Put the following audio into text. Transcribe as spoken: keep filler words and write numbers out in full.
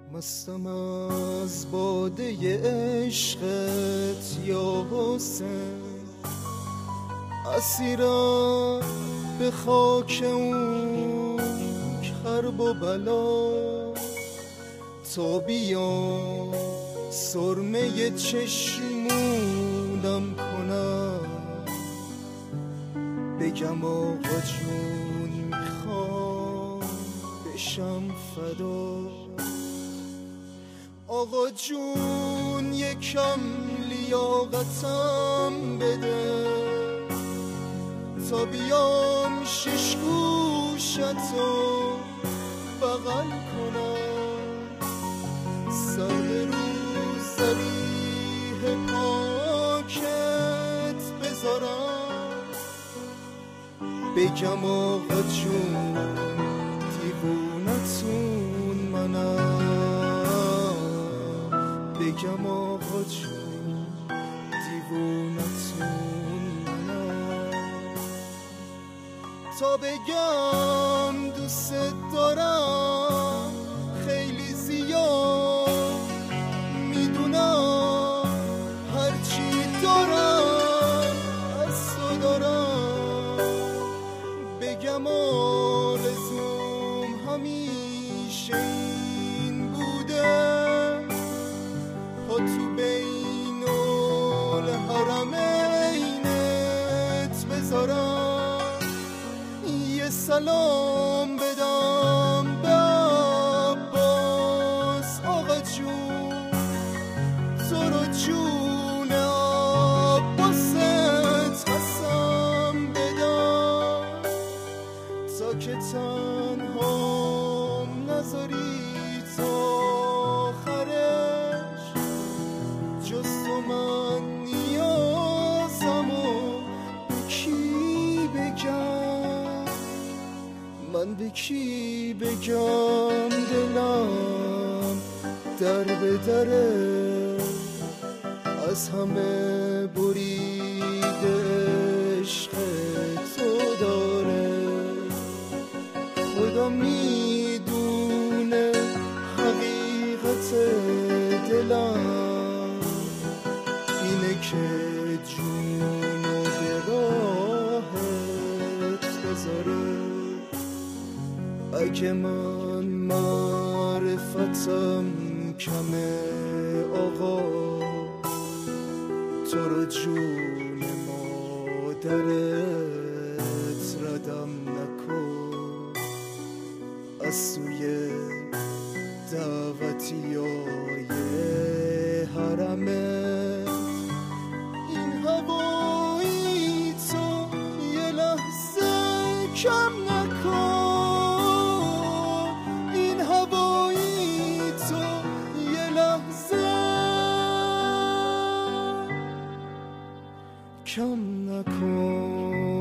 مستم از باده عشقت یا حسین، اسیرم به خاک اون کرب و بلا، تا بیام سرمه چشمونم کنم، بگم آقا جون میخوام بشم فدا. آقا جون یکم لیاقتم بده، تا بیام شش گوشتو بغل کنم، سر رو زریح پاکت بذارم، بگم آقا جون دیوونتون منم، بگم آقا جون دیوونتون منم، تا بگم دوست دارم خیلی زیاد میدونم، هرچی دارم از تو دارم، بگم آرزوم همیشه این بوده، تو بین الحرمینت بذارم، یه سلام بدم به عباس آقا جون، تو رو جون عباست قسم بدم، تا که تنهام نذاری تا آخرش، جز تو من نیازمو به کی بگم، من به کی بگم دلم در به دره، از همه بریده عشق تو داره، خدا میدونه حقیقت دلم اینه که جونو به راهت بذاره، اگه من معرفتم کمه آقا، تو رو جون مادرت ردم نکن، از سوی دعوتیای حرمه، این هوایی تو یه لحظه کم نکن، این هوایی تو یه لحظه کم نکن.